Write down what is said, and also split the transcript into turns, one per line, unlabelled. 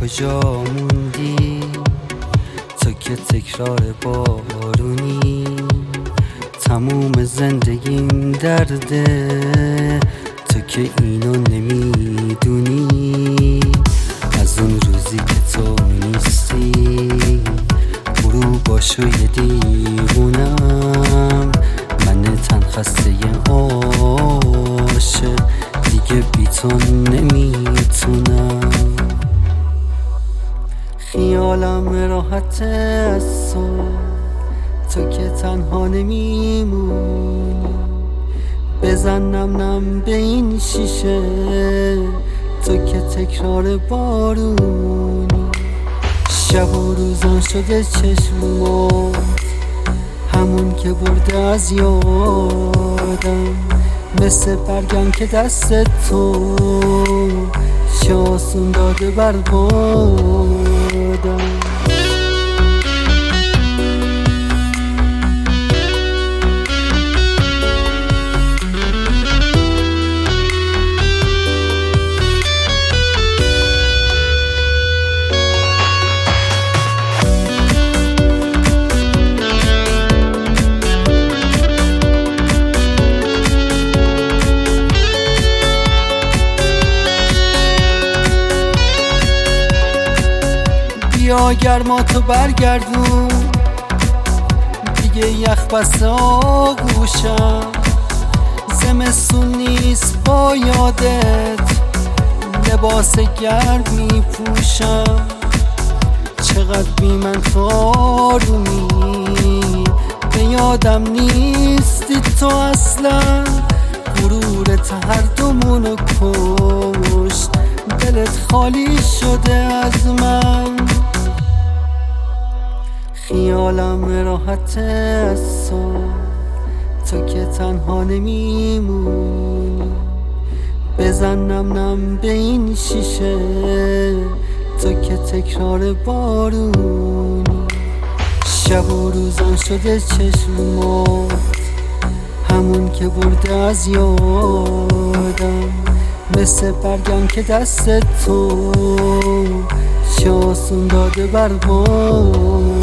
کجا موندی تو که تکرار بارونی؟ تموم زندگیم درده تو که اینو نمیدونی. از اون روزی که تو نیستی برو باشو یه دیوونم. من تن خسته عاشق دیگه بی تو نمیتونم. خیالم راحت از تو که تنها نمیمونی. بزنم نم به این شیشه تو که تکرار بارونی. شب و روزان شده چشمات همون که برده از یادم. مثل برگم که دست تو شاسون داده بر بادم. بیا گرماتو برگردون دیگه یخ بسته آغوشم. زمستون نیست با یادت لباس گرم میپوشم. چقدر بی من تو آرومی به یادم نیستی تو اصلا. غرورت هر دومونو کشت دلت خالی شده از من. خیالم راحت از تو که تنها نمیمونی. بزنم نم به این شیشه تو که تکرار بارونی. شب و روزان شده چشمات همون که برده از یادم. مثل برگم که دست تو شاسون داده بر بادم.